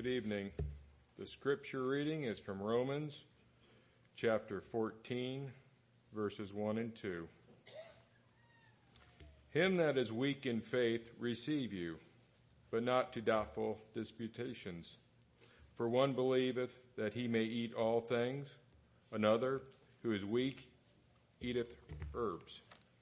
Good evening. The scripture reading is from Romans chapter 14, verses 1 and 2. Him that is weak in faith receive you, but not to doubtful disputations. For one believeth that he may eat all things, another, who is weak, eateth herbs.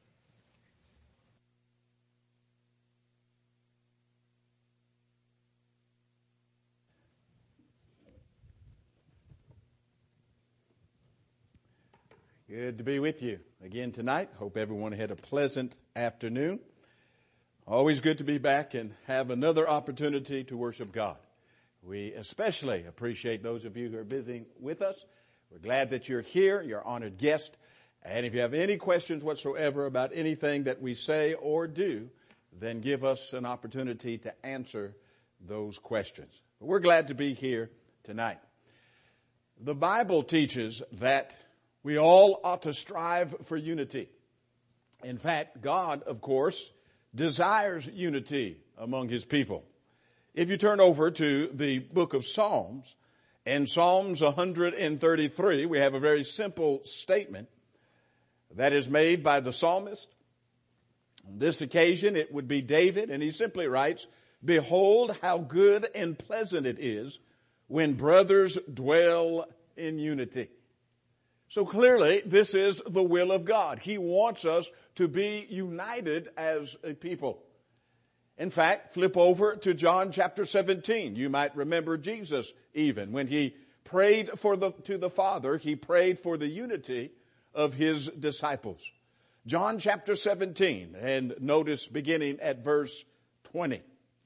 Good to be with you again tonight. Hope everyone had a pleasant afternoon. Always good to be back and have another opportunity to worship God. We especially appreciate those of you who are visiting with us. We're glad that you're here, you're honored guest. And if you have any questions whatsoever about anything that we say or do, then give us an opportunity to answer those questions. But we're glad to be here tonight. The Bible teaches that we all ought to strive for unity. In fact, God, of course, desires unity among His people. If you turn over to the book of Psalms, in Psalms 133, we have a very simple statement that is made by the psalmist. On this occasion, it would be David, and he simply writes, "Behold how good and pleasant it is when brothers dwell in unity." So clearly, this is the will of God. He wants us to be united as a people. In fact, flip over to John chapter 17. You might remember Jesus even. When He prayed to the Father, He prayed for the unity of His disciples. John chapter 17, and notice beginning at verse 20.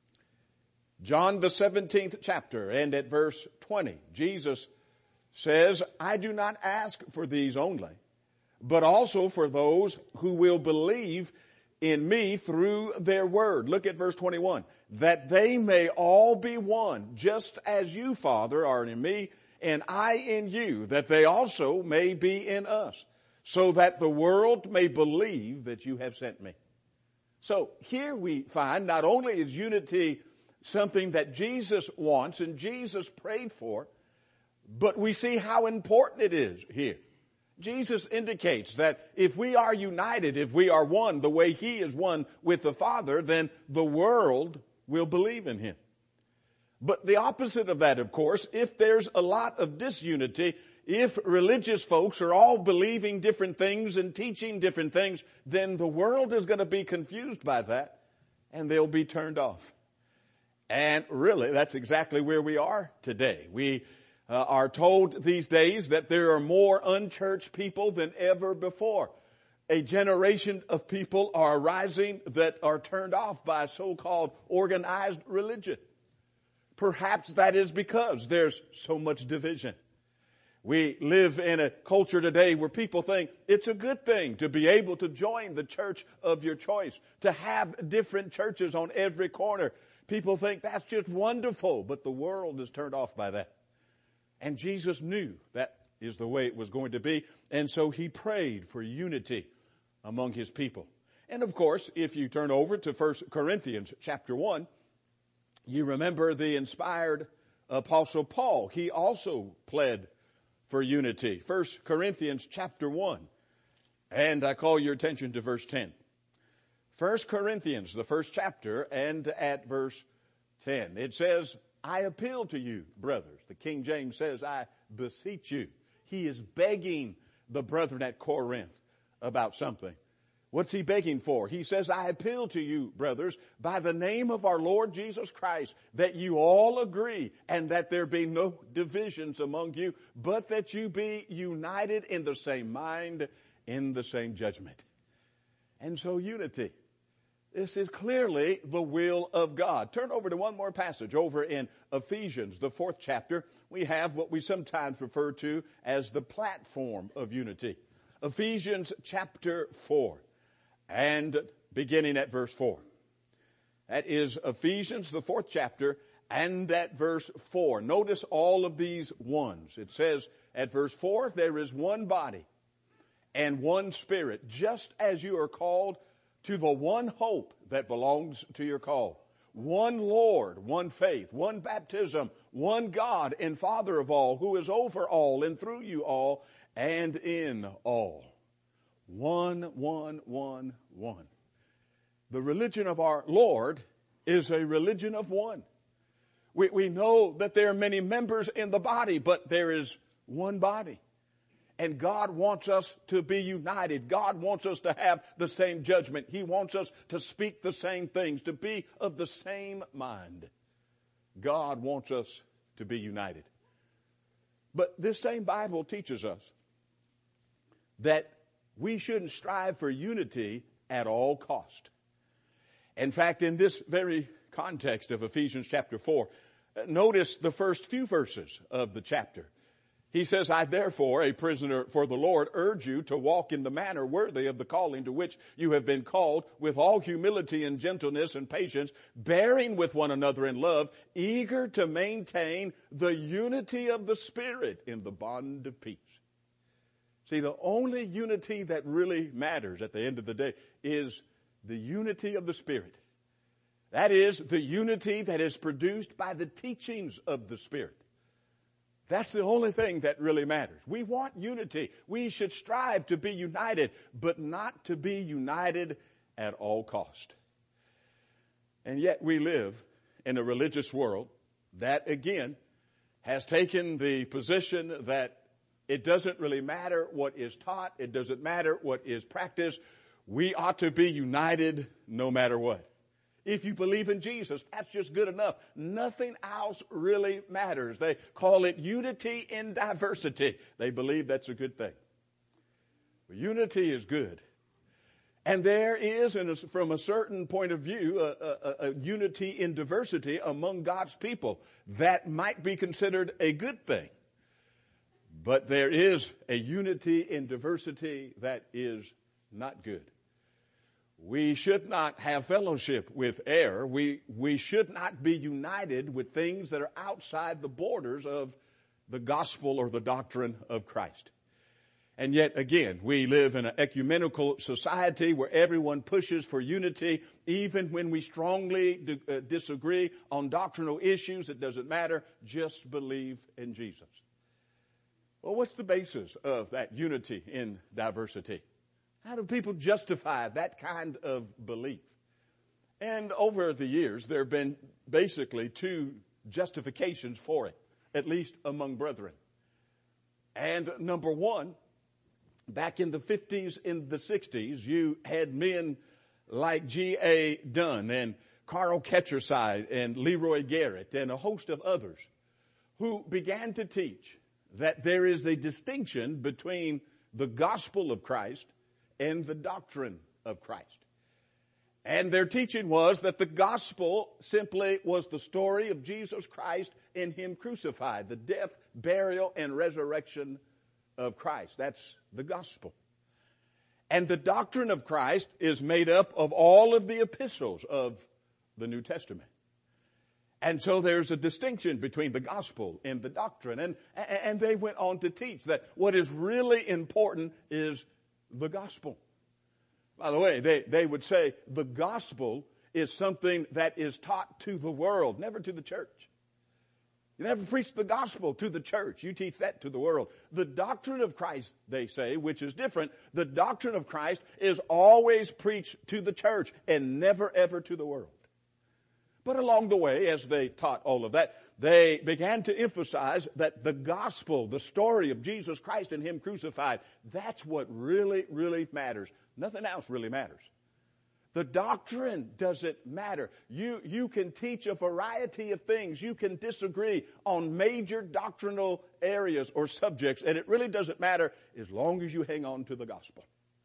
John the 17th chapter, and at verse 20, Jesus says, "I do not ask for these only, but also for those who will believe in me through their word." Look at verse 21. "That they may all be one, just as you, Father, are in me, and I in you, that they also may be in us, so that the world may believe that you have sent me." So here we find not only is unity something that Jesus wants and Jesus prayed for, but we see how important it is here. Jesus indicates that if we are united, if we are one the way He is one with the Father, then the world will believe in Him. But the opposite of that, of course, if there's a lot of disunity, if religious folks are all believing different things and teaching different things, then the world is going to be confused by that and they'll be turned off. And really, that's exactly where we are today. We are told these days that there are more unchurched people than ever before. A generation of people are arising that are turned off by so-called organized religion. Perhaps that is because there's so much division. We live in a culture today where people think it's a good thing to be able to join the church of your choice, to have different churches on every corner. People think that's just wonderful, but the world is turned off by that. And Jesus knew that is the way it was going to be. And so He prayed for unity among His people. And of course, if you turn over to 1 Corinthians chapter 1, you remember the inspired Apostle Paul. He also pled for unity. 1 Corinthians chapter 1. And I call your attention to verse 10. 1 Corinthians, the first chapter, and at verse 10. It says, "I appeal to you, brothers." The King James says, "I beseech you." He is begging the brethren at Corinth about something. What's he begging for? He says, "I appeal to you, brothers, by the name of our Lord Jesus Christ, that you all agree and that there be no divisions among you, but that you be united in the same mind, in the same judgment." And so unity. This is clearly the will of God. Turn over to one more passage. Over in Ephesians, the 4th chapter, we have what we sometimes refer to as the platform of unity. Ephesians chapter 4, and beginning at verse 4. That is Ephesians, the 4th chapter, and at verse 4. Notice all of these ones. It says at verse 4, "There is one body and one Spirit, just as you are called to the one hope that belongs to your call. one Lord, one faith, one baptism, one God and Father of all, who is over all and through you all and in all. One, one, one, one. The religion of our Lord is a religion of one. We know that there are many members in the body, but there is one body. And God wants us to be united. God wants us to have the same judgment. He wants us to speak the same things, to be of the same mind. God wants us to be united. But this same Bible teaches us that we shouldn't strive for unity at all cost. In fact, in this very context of Ephesians chapter 4, notice the first few verses of the chapter. He says, I therefore, a prisoner for the Lord, urge you to walk in the manner worthy of the calling to which you have been called, with all humility and gentleness and patience, bearing with one another in love, eager to maintain the unity of the Spirit in the bond of peace. See, the only unity that really matters at the end of the day is the unity of the Spirit. That is, the unity that is produced by the teachings of the Spirit. That's the only thing that really matters. We want unity. We should strive to be united, but not to be united at all cost. And yet we live in a religious world that, again, has taken the position that it doesn't really matter what is taught. It doesn't matter what is practiced. We ought to be united no matter what. If you believe in Jesus, that's just good enough. Nothing else really matters. They call it unity in diversity. They believe that's a good thing. Unity is good. And there is, from a certain point of view, a unity in diversity among God's people that might be considered a good thing. But there is a unity in diversity that is not good. We should not have fellowship with error. We should not be united with things that are outside the borders of the gospel or the doctrine of Christ. And yet, again, we live in an ecumenical society where everyone pushes for unity, even when we strongly disagree on doctrinal issues. It doesn't matter. Just believe in Jesus. Well, what's the basis of that unity in diversity? How do people justify that kind of belief? And over the years, there have been basically two justifications for it, at least among brethren. And number one, back in the 50s and the 60s, you had men like G.A. Dunn and Carl Ketcherside and Leroy Garrett and a host of others who began to teach that there is a distinction between the gospel of Christ and the doctrine of Christ. And their teaching was that the gospel simply was the story of Jesus Christ and Him crucified, the death, burial, and resurrection of Christ. That's the gospel. And the doctrine of Christ is made up of all of the epistles of the New Testament. And so there's a distinction between the gospel and the doctrine. And they went on to teach that what is really important is the gospel. By the way, they would say the gospel is something that is taught to the world, never to the church. You never preach the gospel to the church. You teach that to the world. The doctrine of Christ, they say, which is different, the doctrine of Christ is always preached to the church and never ever to the world. But along the way, as they taught all of that, they began to emphasize that the gospel, the story of Jesus Christ and Him crucified, that's what really, really matters. Nothing else really matters. The doctrine doesn't matter. You can teach a variety of things. You can disagree on major doctrinal areas or subjects, and it really doesn't matter as long as you hang on to the gospel.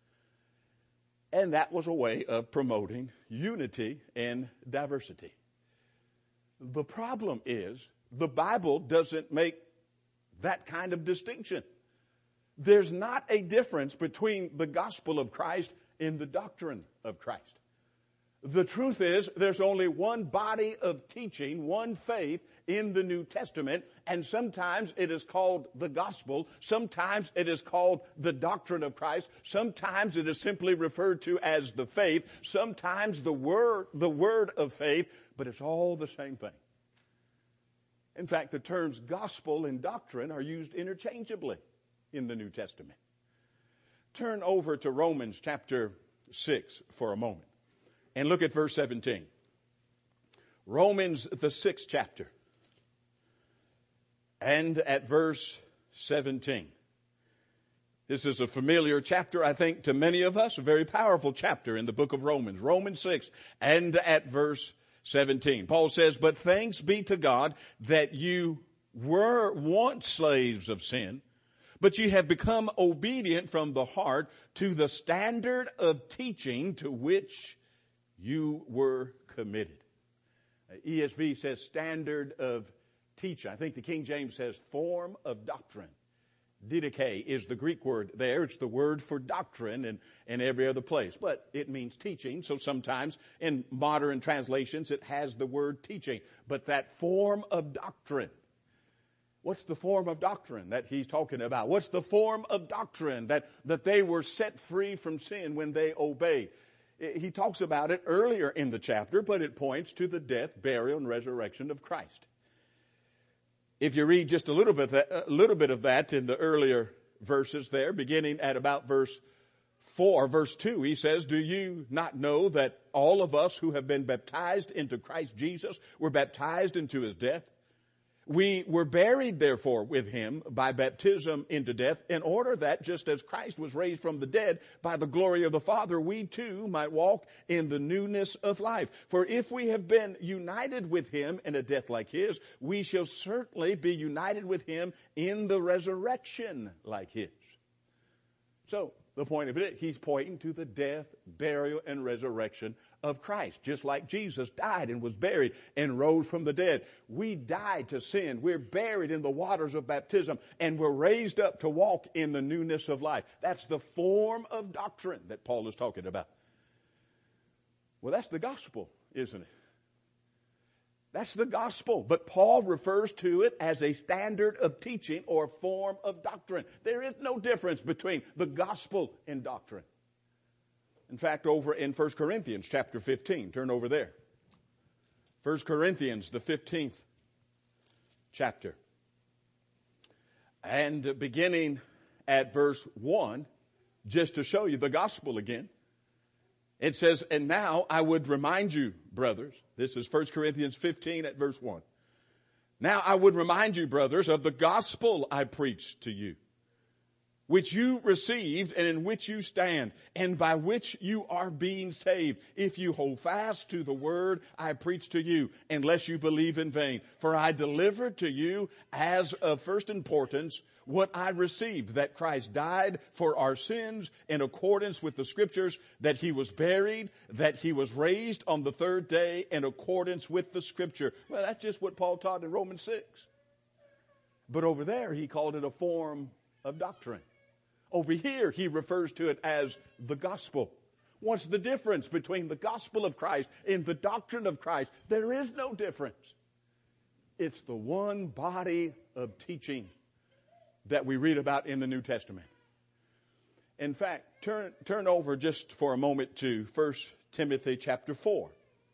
And that was a way of promoting unity and diversity. The problem is the Bible doesn't make that kind of distinction. There's not a difference between the gospel of Christ and the doctrine of Christ. The truth is, there's only one body of teaching, one faith in the New Testament, and sometimes it is called the gospel, sometimes it is called the doctrine of Christ, sometimes it is simply referred to as the faith, sometimes the word of faith, but it's all the same thing. In fact, the terms gospel and doctrine are used interchangeably in the New Testament. Turn over to Romans chapter 6 for a moment and look at verse 17. Romans, the 6th chapter, and at verse 17. This is a familiar chapter, I think, to many of us, a very powerful chapter in the book of Romans. Romans 6 and at verse 17. Paul says, "But thanks be to God that you were once slaves of sin, but you have become obedient from the heart to the standard of teaching to which you were committed." ESV says standard of teaching. I think the King James says form of doctrine. Didache is the Greek word there. It's the word for doctrine in every other place. But it means teaching. So sometimes in modern translations it has the word teaching. But that form of doctrine. What's the form of doctrine that he's talking about? What's the form of doctrine that they were set free from sin when they obeyed? He talks about it earlier in the chapter, but it points to the death, burial, and resurrection of Christ. If you read just a little bit of that in the earlier verses there, beginning at about verse 4, verse 2, he says, "Do you not know that all of us who have been baptized into Christ Jesus were baptized into his death? We were buried, therefore, with him by baptism into death, in order that, just as Christ was raised from the dead by the glory of the Father, we too might walk in the newness of life. For if we have been united with him in a death like his, we shall certainly be united with him in the resurrection like his." So, the point of it, he's pointing to the death, burial, and resurrection of Christ. Just like Jesus died and was buried and rose from the dead. We died to sin. We're buried in the waters of baptism and we're raised up to walk in the newness of life. That's the form of doctrine that Paul is talking about. Well, that's the gospel, isn't it? That's the gospel. But Paul refers to it as a standard of teaching or form of doctrine. There is no difference between the gospel and doctrine. In fact, over in 1 Corinthians chapter 15, turn over there. 1 Corinthians, the 15th chapter. And beginning at verse 1, just to show you the gospel again. It says, "And now I would remind you, brothers," this is 1 Corinthians 15 at verse 1. "Now I would remind you, brothers, of the gospel I preached to you, which you received and in which you stand, and by which you are being saved, if you hold fast to the word I preached to you, unless you believe in vain. For I delivered to you as of first importance what I received, that Christ died for our sins in accordance with the Scriptures, that he was buried, that he was raised on the third day in accordance with the Scripture." Well, that's just what Paul taught in Romans 6. But over there, he called it a form of doctrine. Over here, he refers to it as the gospel. What's the difference between the gospel of Christ and the doctrine of Christ? There is no difference. It's the one body of teaching that we read about in the New Testament. In fact, turn over just for a moment to 1 Timothy chapter 4.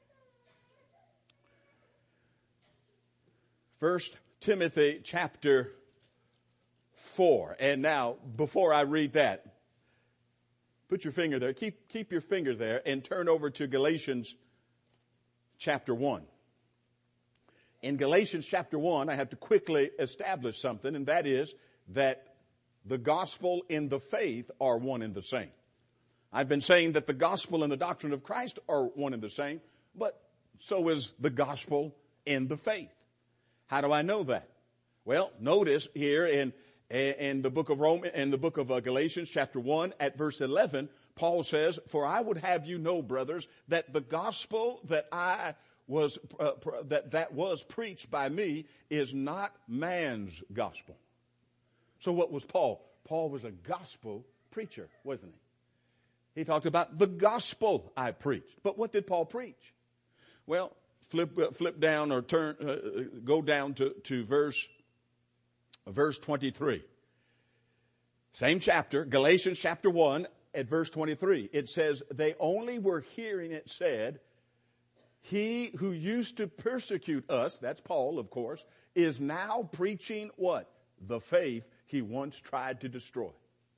1 Timothy chapter 4. And now, before I read that, put your finger there. Keep your finger there and turn over to Galatians chapter 1. In Galatians chapter 1, I have to quickly establish something, and that is that the gospel and the faith are one and the same. I've been saying that the gospel and the doctrine of Christ are one and the same, but so is the gospel and the faith. How do I know that? Well, notice here in the book of Galatians chapter 1 at verse 11, Paul says, "For I would have you know, brothers, that the gospel that was preached by me is not man's gospel." So what was Paul? Paul was a gospel preacher, wasn't he? He talked about the gospel I preached. But what did Paul preach? Well, flip down or go down to verse 23. Same chapter, Galatians chapter 1 at verse 23. It says, they only were hearing it said, he who used to persecute us, that's Paul, of course, is now preaching what? The faith he once tried to destroy.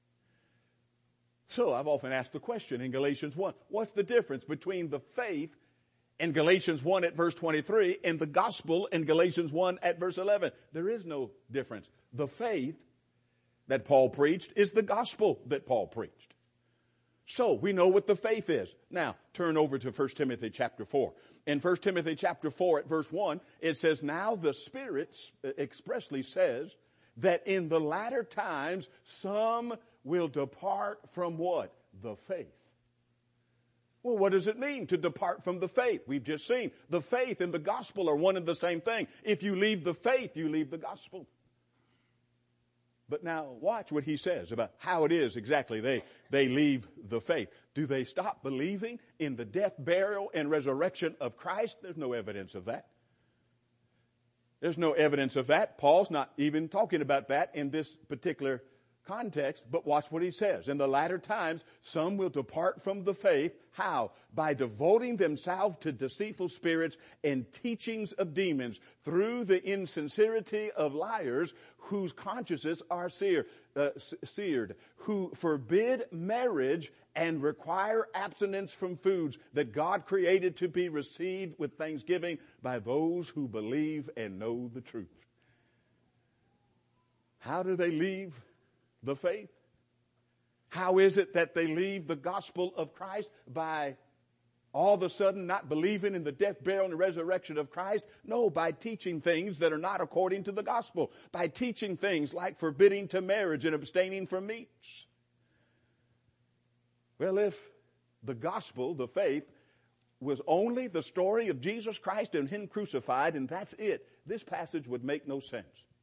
So I've often asked the question in Galatians 1, what's the difference between the faith in Galatians 1 at verse 23 and the gospel in Galatians 1 at verse 11? There is no difference. The faith that Paul preached is the gospel that Paul preached. So we know what the faith is. Now, turn over to 1 Timothy chapter 4. In 1 Timothy chapter 4 at verse 1, it says, now the Spirit expressly says that in the latter times some will depart from what? The faith. Well, what does it mean to depart from the faith? We've just seen the faith and the gospel are one and the same thing. If you leave the faith, you leave the gospel. But now watch what he says about how it is exactly they leave the faith. Do they stop believing in the death, burial, and resurrection of Christ? There's no evidence of that. There's no evidence of that. Paul's not even talking about that in this particular context, but watch what he says. In the latter times, some will depart from the faith. How? By devoting themselves to deceitful spirits and teachings of demons through the insincerity of liars whose consciences are seared, who forbid marriage and require abstinence from foods that God created to be received with thanksgiving by those who believe and know the truth. How do they leave the faith? How is it that they leave the gospel of Christ? By all of a sudden not believing in the death, burial, and resurrection of Christ? No, by teaching things that are not according to the gospel. By teaching things like forbidding to marriage and abstaining from meats. Well, if the gospel, the faith, was only the story of Jesus Christ and Him crucified, and that's it, this passage would make no sense.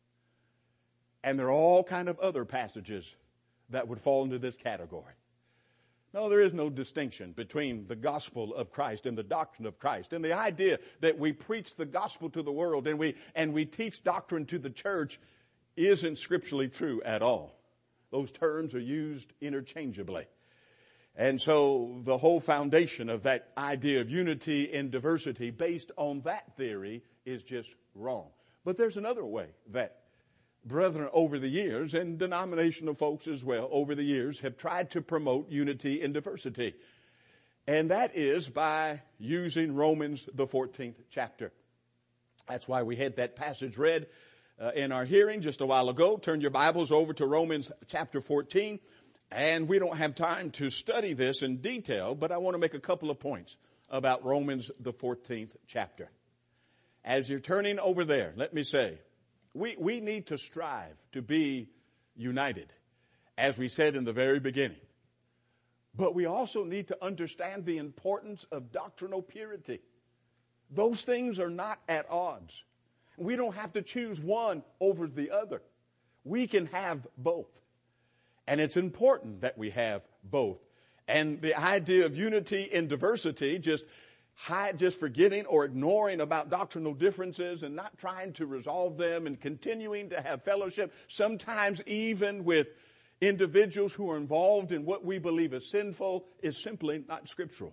And there are all kind of other passages that would fall into this category. No, there is no distinction between the gospel of Christ and the doctrine of Christ. And the idea that we preach the gospel to the world and we teach doctrine to the church isn't scripturally true at all. Those terms are used interchangeably. And so the whole foundation of that idea of unity and diversity based on that theory is just wrong. But there's another way that brethren over the years, and denominational folks as well over the years, have tried to promote unity and diversity. And that is by using Romans, the 14th chapter. That's why we had that passage read in our hearing just a while ago. Turn your Bibles over to Romans chapter 14. And we don't have time to study this in detail, but I want to make a couple of points about Romans, the 14th chapter. As you're turning over there, let me say, we need to strive to be united, as we said in the very beginning. But we also need to understand the importance of doctrinal purity. Those things are not at odds. We don't have to choose one over the other. We can have both. And it's important that we have both. And the idea of unity and diversity, just forgetting or ignoring about doctrinal differences and not trying to resolve them and continuing to have fellowship, sometimes even with individuals who are involved in what we believe is sinful, is simply not scriptural.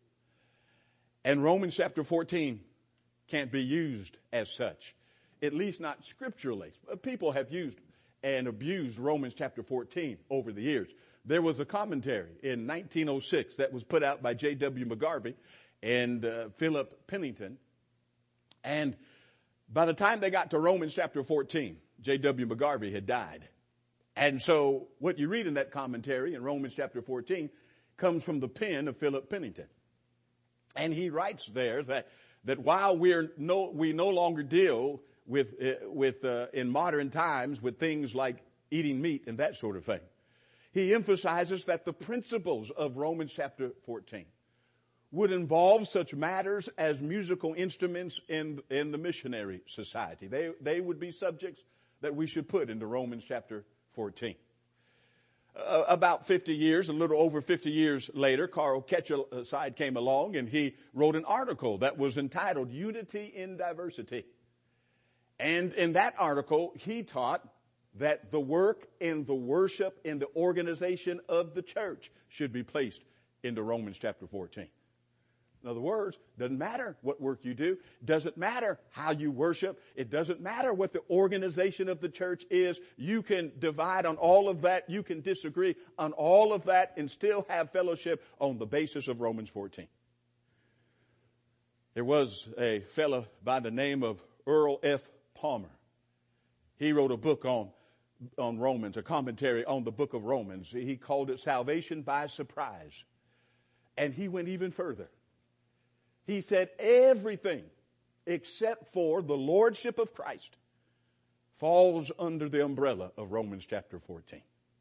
And Romans chapter 14 can't be used as such, at least not scripturally. People have used and abused Romans chapter 14 over the years. There was a commentary in 1906 that was put out by J.W. McGarvey and Philip Pennington. And by the time they got to Romans chapter 14, J.W. McGarvey had died. And so what you read in that commentary in Romans chapter 14 comes from the pen of Philip Pennington. And he writes there that while we no longer deal with in modern times with things like eating meat and that sort of thing, he emphasizes that the principles of Romans chapter 14 would involve such matters as musical instruments in the missionary society. They would be subjects that we should put into Romans chapter 14. About 50 years, a little over 50 years later, Carl Ketchelside came along and he wrote an article that was entitled Unity in Diversity. And in that article, he taught that the work and the worship and the organization of the church should be placed into Romans chapter 14. In other words, doesn't matter what work you do, doesn't matter how you worship, it doesn't matter what the organization of the church is. You can divide on all of that, you can disagree on all of that and still have fellowship on the basis of Romans 14. There was a fellow by the name of Earl F. Palmer. He wrote a book on Romans, a commentary on the book of Romans. He called it Salvation by Surprise. And he went even further. He said everything except for the lordship of Christ falls under the umbrella of Romans chapter 14.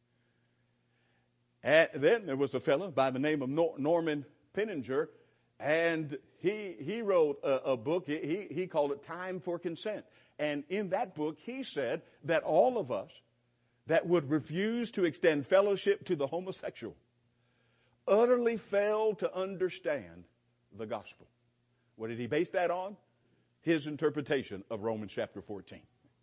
And then there was a fellow by the name of Norman Penninger, and he wrote a book. He called it Time for Consent. And in that book, he said that all of us that would refuse to extend fellowship to the homosexual utterly failed to understand the gospel. What did he base that on? His interpretation of Romans chapter 14.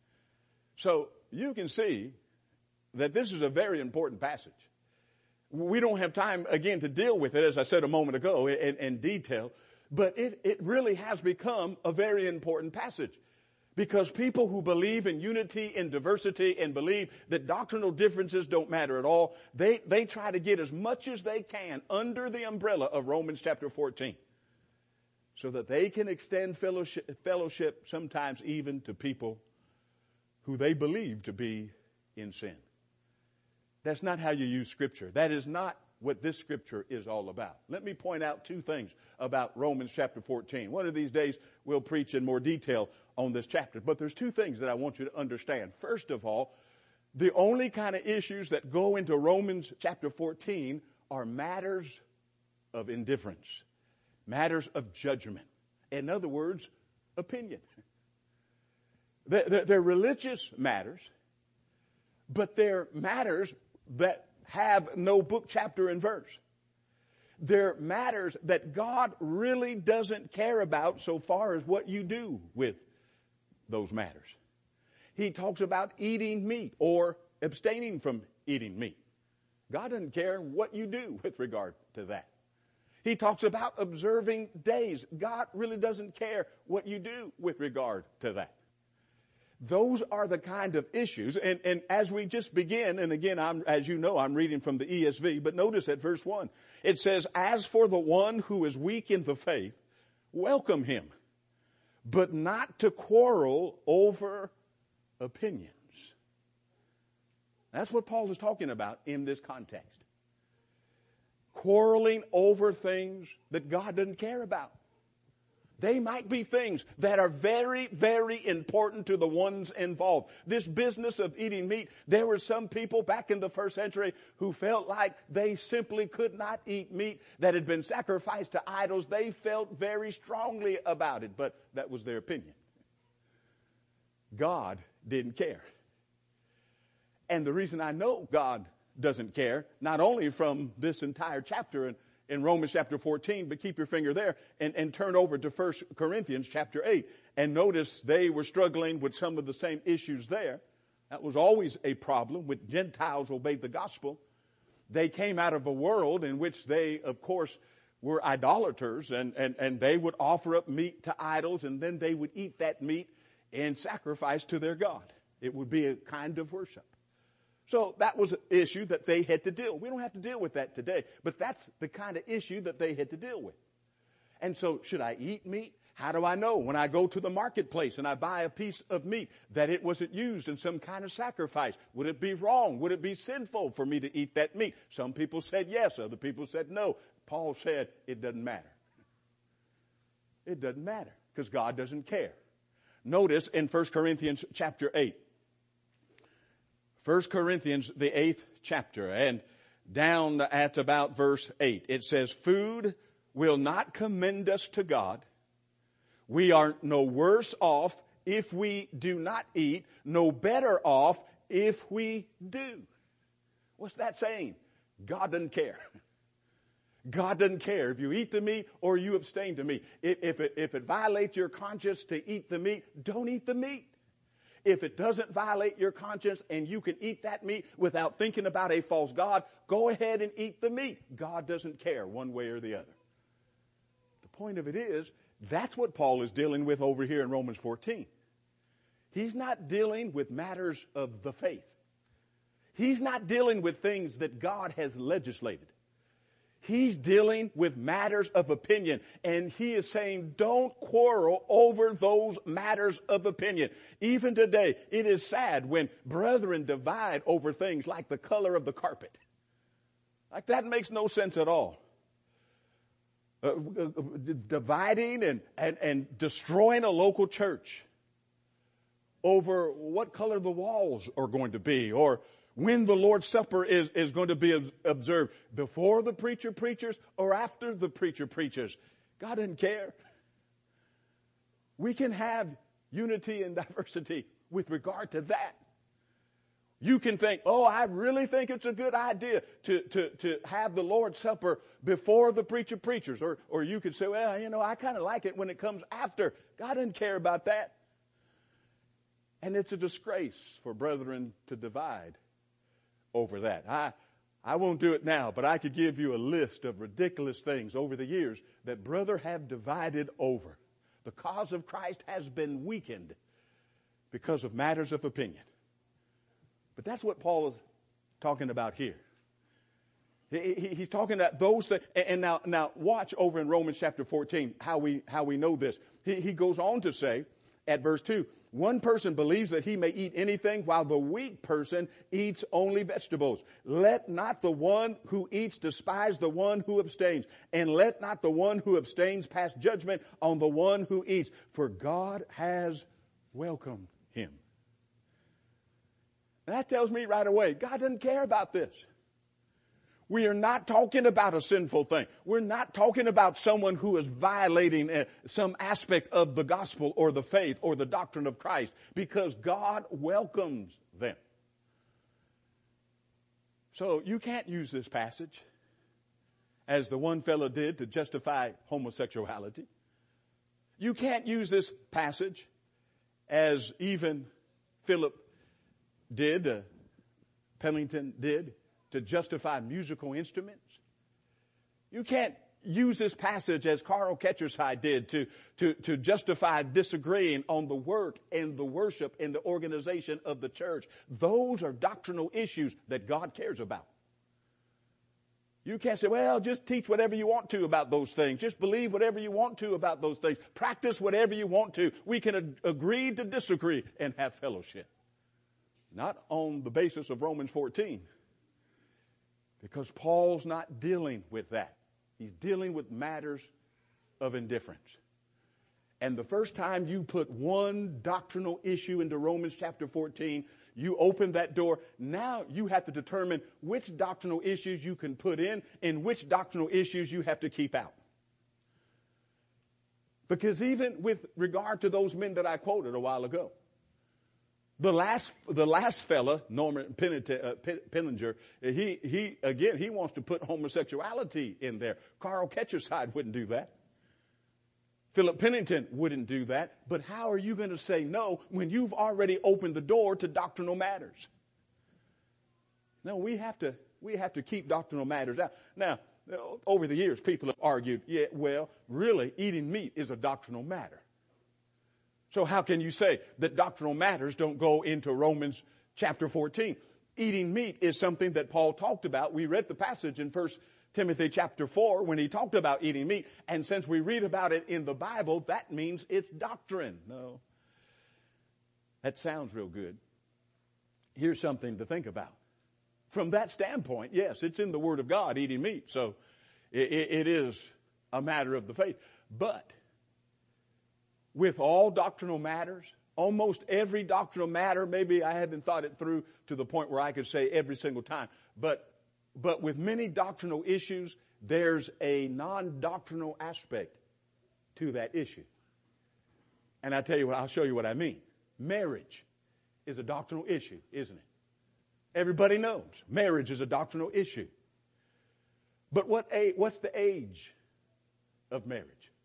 So you can see that this is a very important passage. We don't have time, again, to deal with it, as I said a moment ago, in detail, but it really has become a very important passage. Because people who believe in unity and diversity and believe that doctrinal differences don't matter at all, they try to get as much as they can under the umbrella of Romans chapter 14. So that they can extend fellowship sometimes even to people who they believe to be in sin. That's not how you use Scripture. That is not what this Scripture is all about. Let me point out two things about Romans chapter 14. One of these days we'll preach in more detail on this chapter. But there's two things that I want you to understand. First of all, the only kind of issues that go into Romans chapter 14 are matters of indifference. Matters of judgment. In other words, opinion. They're religious matters, but they're matters that have no book, chapter, and verse. They're matters that God really doesn't care about so far as what you do with those matters. He talks about eating meat or abstaining from eating meat. God doesn't care what you do with regard to that. He talks about observing days. God really doesn't care what you do with regard to that. Those are the kind of issues. And as we just begin, and again, as you know, I'm reading from the ESV, but notice at verse 1, it says, "As for the one who is weak in the faith, welcome him, but not to quarrel over opinions." That's what Paul is talking about in this context. Quarreling over things that God doesn't care about. They might be things that are very, very important to the ones involved. This business of eating meat, there were some people back in the first century who felt like they simply could not eat meat that had been sacrificed to idols. They felt very strongly about it, but that was their opinion. God didn't care. And the reason I know God doesn't care, not only from this entire chapter in Romans chapter 14, but keep your finger there and turn over to 1 Corinthians chapter 8. And notice they were struggling with some of the same issues there. That was always a problem when Gentiles obeyed the gospel. They came out of a world in which they, of course, were idolaters, and they would offer up meat to idols, and then they would eat that meat in sacrifice to their God. It would be a kind of worship. So that was an issue that they had to deal with. We don't have to deal with that today, but that's the kind of issue that they had to deal with. And so, should I eat meat? How do I know when I go to the marketplace and I buy a piece of meat that it wasn't used in some kind of sacrifice? Would it be wrong? Would it be sinful for me to eat that meat? Some people said yes, other people said no. Paul said it doesn't matter. It doesn't matter because God doesn't care. Notice in 1 Corinthians chapter 8. 1 Corinthians, the 8th chapter, and down at about verse 8, it says, "Food will not commend us to God. We are no worse off if we do not eat, no better off if we do." What's that saying? God doesn't care. God doesn't care if you eat the meat or you abstain to meat. If it violates your conscience to eat the meat, don't eat the meat. If it doesn't violate your conscience and you can eat that meat without thinking about a false god, go ahead and eat the meat. God doesn't care one way or the other. The point of it is, that's what Paul is dealing with over here in Romans 14. He's not dealing with matters of the faith. He's not dealing with things that God has legislated. He's dealing with matters of opinion. And he is saying, don't quarrel over those matters of opinion. Even today, it is sad when brethren divide over things like the color of the carpet. Like that makes no sense at all. Dividing and destroying a local church over what color the walls are going to be, or when the Lord's Supper is going to be observed, before the preacher preaches or after the preacher preaches. God doesn't care. We can have unity and diversity with regard to that. You can think, oh, I really think it's a good idea to have the Lord's Supper before the preacher preaches. Or you could say, well, I kind of like it when it comes after. God doesn't care about that. And it's a disgrace for brethren to divide over that. I won't do it now, but I could give you a list of ridiculous things over the years that brother have divided over. The cause of Christ has been weakened because of matters of opinion. But that's what Paul is talking about here. He's talking about those things. And now watch over in Romans chapter 14 how we know this. He goes on to say at verse 2, one person believes that he may eat anything while the weak person eats only vegetables. Let not the one who eats despise the one who abstains. And let not the one who abstains pass judgment on the one who eats. For God has welcomed him. That tells me right away, God doesn't care about this. We are not talking about a sinful thing. We're not talking about someone who is violating some aspect of the gospel or the faith or the doctrine of Christ, because God welcomes them. So you can't use this passage as the one fellow did to justify homosexuality. You can't use this passage as even Philip did, Pennington did, to justify musical instruments. You can't use this passage as Carl Ketcherside did to justify disagreeing on the work and the worship and the organization of the church. Those are doctrinal issues that God cares about. You can't say, well, just teach whatever you want to about those things. Just believe whatever you want to about those things. Practice whatever you want to. We can agree to disagree and have fellowship. Not on the basis of Romans 14. Because Paul's not dealing with that. He's dealing with matters of indifference. And the first time you put one doctrinal issue into Romans chapter 14, you open that door. Now you have to determine which doctrinal issues you can put in and which doctrinal issues you have to keep out. Because even with regard to those men that I quoted a while ago, the last fella, Norman Penninger, he wants to put homosexuality in there. Carl Ketcherside wouldn't do that. Philip Pennington wouldn't do that. But how are you going to say no when you've already opened the door to doctrinal matters? No, we have to keep doctrinal matters out. Now, over the years, people have argued, really, eating meat is a doctrinal matter. So how can you say that doctrinal matters don't go into Romans chapter 14? Eating meat is something that Paul talked about. We read the passage in 1 Timothy chapter 4 when he talked about eating meat. And since we read about it in the Bible, that means it's doctrine. No. That sounds real good. Here's something to think about. From that standpoint, yes, it's in the Word of God, eating meat. So it is a matter of the faith. But with all doctrinal matters, almost every doctrinal matter, maybe I haven't thought it through to the point where I could say every single time, but with many doctrinal issues, there's a non-doctrinal aspect to that issue. And I'll show you what I mean. Marriage is a doctrinal issue, isn't it? Everybody knows marriage is a doctrinal issue. But what's the age of marriage?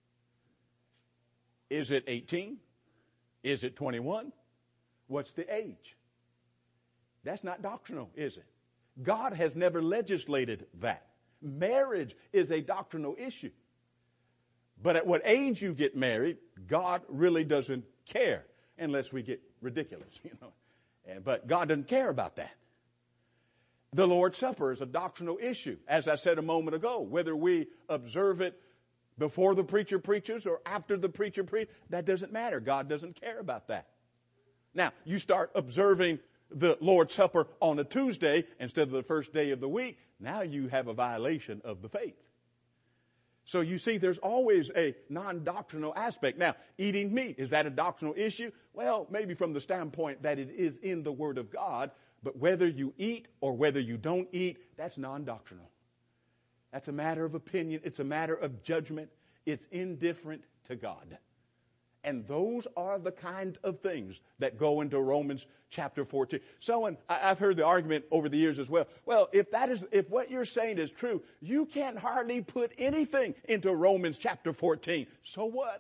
Is it 18? Is it 21? What's the age? That's not doctrinal, is it? God has never legislated that. Marriage is a doctrinal issue. But at what age you get married, God really doesn't care unless we get ridiculous, But God doesn't care about that. The Lord's Supper is a doctrinal issue. As I said a moment ago, whether we observe it before the preacher preaches or after the preacher preaches, that doesn't matter. God doesn't care about that. Now, you start observing the Lord's Supper on a Tuesday instead of the first day of the week, now you have a violation of the faith. So you see, there's always a non-doctrinal aspect. Now, eating meat, is that a doctrinal issue? Well, maybe from the standpoint that it is in the Word of God, but whether you eat or whether you don't eat, that's non-doctrinal. That's a matter of opinion. It's a matter of judgment. It's indifferent to God. And those are the kind of things that go into Romans chapter 14. So I've heard the argument over the years as well. Well, if what you're saying is true, you can't hardly put anything into Romans chapter 14. So what?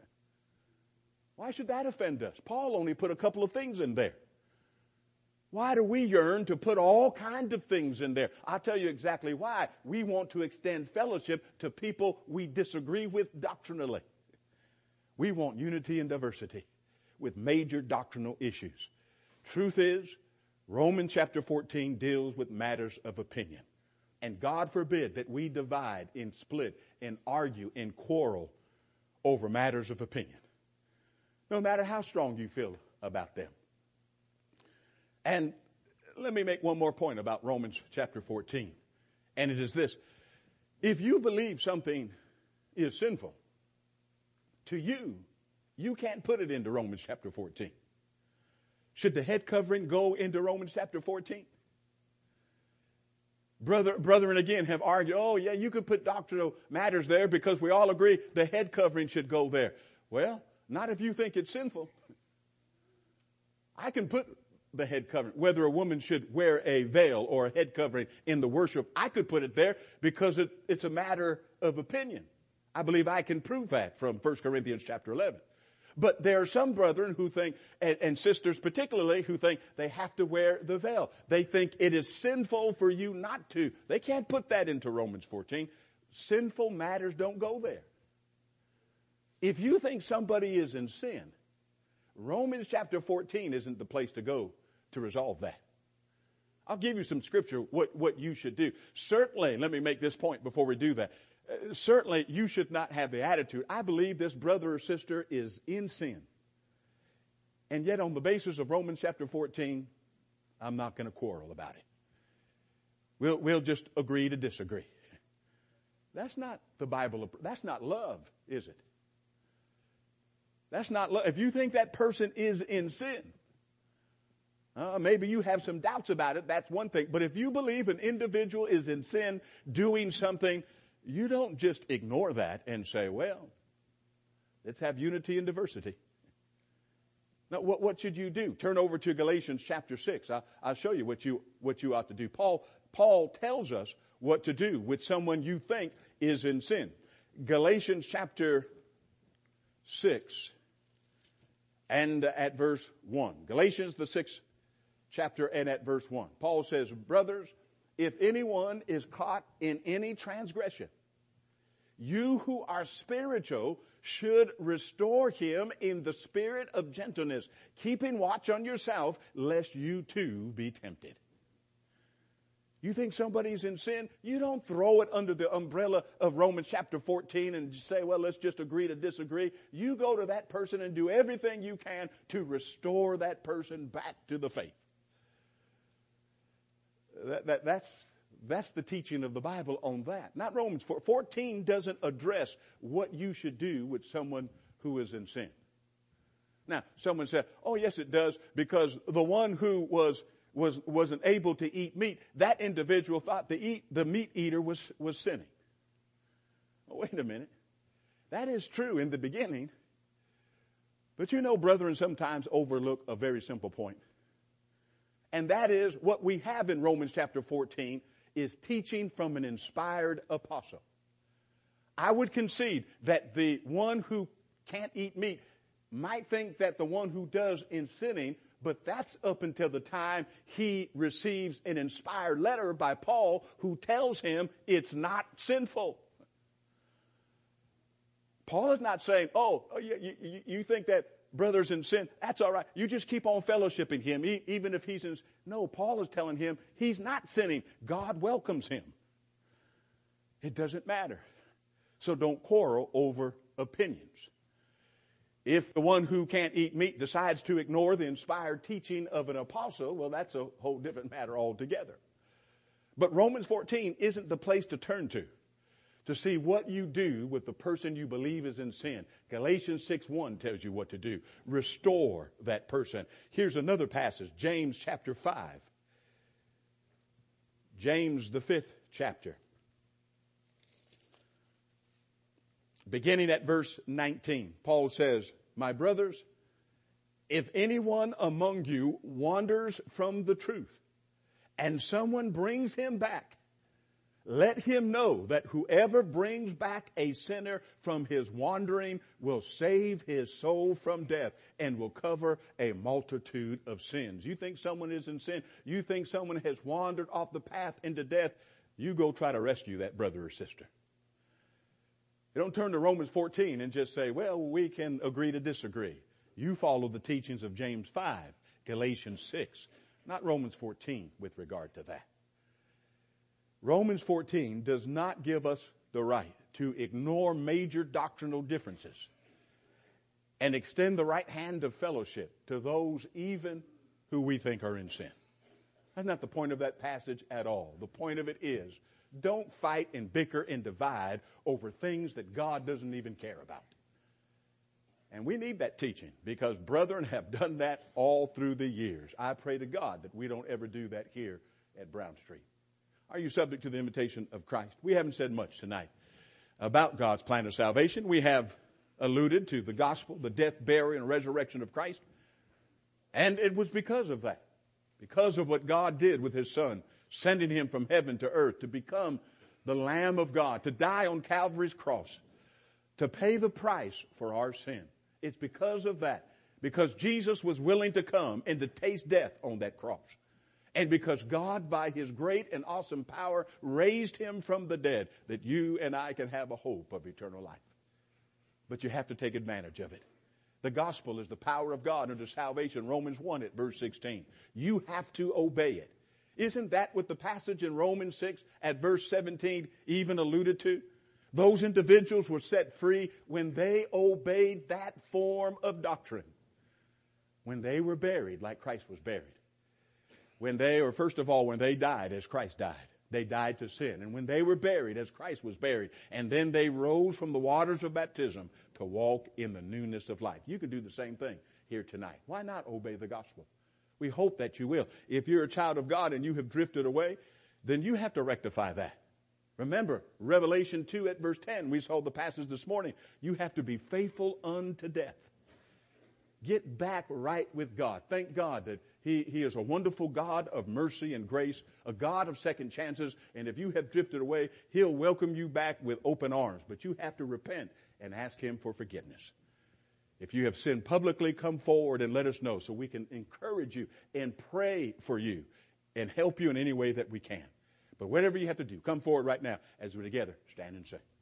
Why should that offend us? Paul only put a couple of things in there. Why do we yearn to put all kinds of things in there? I'll tell you exactly why. We want to extend fellowship to people we disagree with doctrinally. We want unity and diversity with major doctrinal issues. Truth is, Romans chapter 14 deals with matters of opinion. And God forbid that we divide and split and argue and quarrel over matters of opinion, no matter how strong you feel about them. And let me make one more point about Romans chapter 14. And it is this. If you believe something is sinful, to you can't put it into Romans chapter 14. Should the head covering go into Romans chapter 14? Brethren again have argued, oh yeah, you could put doctrinal matters there because we all agree the head covering should go there. Well, not if you think it's sinful. I can put the head covering, whether a woman should wear a veil or a head covering in the worship, I could put it there because it's a matter of opinion. I believe I can prove that from 1 Corinthians chapter 11. But there are some brethren who think, and sisters particularly, who think they have to wear the veil. They think it is sinful for you not to. They can't put that into Romans 14. Sinful matters don't go there. If you think somebody is in sin, Romans chapter 14 isn't the place to go to resolve that. I'll give you some scripture what you should do. Certainly, let me make this point before we do that. Certainly, you should not have the attitude, I believe this brother or sister is in sin. And yet, on the basis of Romans chapter 14, I'm not going to quarrel about it. We'll just agree to disagree. That's not the Bible. That's not love, is it? That's not love. If you think that person is in sin, maybe you have some doubts about it. That's one thing. But if you believe an individual is in sin, doing something, you don't just ignore that and say, well, let's have unity and diversity. Now, what should you do? Turn over to Galatians chapter 6. I'll show you what you ought to do. Paul tells us what to do with someone you think is in sin. Galatians chapter 6 and at verse 1. Galatians the 6th chapter and at verse 1. Paul says, brothers, if anyone is caught in any transgression, you who are spiritual should restore him in the spirit of gentleness, keeping watch on yourself, lest you too be tempted. You think somebody's in sin? You don't throw it under the umbrella of Romans chapter 14 and say, well, let's just agree to disagree. You go to that person and do everything you can to restore that person back to the faith. That's the teaching of the Bible on that. Not Romans 14 doesn't address what you should do with someone who is in sin. Now, someone said, oh, yes, it does, because the one who wasn't able to eat meat, that individual thought the meat eater was sinning. Oh, wait a minute. That is true in the beginning. But you know, brethren sometimes overlook a very simple point. And that is what we have in Romans chapter 14 is teaching from an inspired apostle. I would concede that the one who can't eat meat might think that the one who does in sinning, but that's up until the time he receives an inspired letter by Paul who tells him it's not sinful. Paul is not saying, you think that brother's in sin, that's all right. You just keep on fellowshipping him, even if he's in sin. No, Paul is telling him he's not sinning. God welcomes him. It doesn't matter. So don't quarrel over opinions. If the one who can't eat meat decides to ignore the inspired teaching of an apostle, well, that's a whole different matter altogether. But Romans 14 isn't the place to turn to see what you do with the person you believe is in sin. Galatians 6:1 tells you what to do. Restore that person. Here's another passage, James chapter 5. James, the 5th chapter. Beginning at verse 19, Paul says, "My brothers, if anyone among you wanders from the truth, and someone brings him back, let him know that whoever brings back a sinner from his wandering will save his soul from death and will cover a multitude of sins." You think someone is in sin? You think someone has wandered off the path into death? You go try to rescue that brother or sister. You don't turn to Romans 14 and just say, well, we can agree to disagree. You follow the teachings of James 5, Galatians 6, not Romans 14 with regard to that. Romans 14 does not give us the right to ignore major doctrinal differences and extend the right hand of fellowship to those even who we think are in sin. That's not the point of that passage at all. The point of it is, don't fight and bicker and divide over things that God doesn't even care about. And we need that teaching because brethren have done that all through the years. I pray to God that we don't ever do that here at Brown Street. Are you subject to the invitation of Christ? We haven't said much tonight about God's plan of salvation. We have alluded to the gospel, the death, burial, and resurrection of Christ. And it was because of that, because of what God did with his Son, sending him from heaven to earth to become the Lamb of God, to die on Calvary's cross, to pay the price for our sin. It's because of that, because Jesus was willing to come and to taste death on that cross. And because God, by his great and awesome power, raised him from the dead, that you and I can have a hope of eternal life. But you have to take advantage of it. The gospel is the power of God unto salvation, Romans 1 at verse 16. You have to obey it. Isn't that what the passage in Romans 6 at verse 17 even alluded to? Those individuals were set free when they obeyed that form of doctrine. When they were buried like Christ was buried. When they died as Christ died. They died to sin. And when they were buried as Christ was buried. And then they rose from the waters of baptism to walk in the newness of life. You can do the same thing here tonight. Why not obey the gospel? We hope that you will. If you're a child of God and you have drifted away, then you have to rectify that. Remember, Revelation 2 at verse 10, we saw the passage this morning. You have to be faithful unto death. Get back right with God. Thank God that He is a wonderful God of mercy and grace, a God of second chances. And if you have drifted away, He'll welcome you back with open arms. But you have to repent and ask Him for forgiveness. If you have sinned publicly, come forward and let us know so we can encourage you and pray for you and help you in any way that we can. But whatever you have to do, come forward right now as we together stand and sing.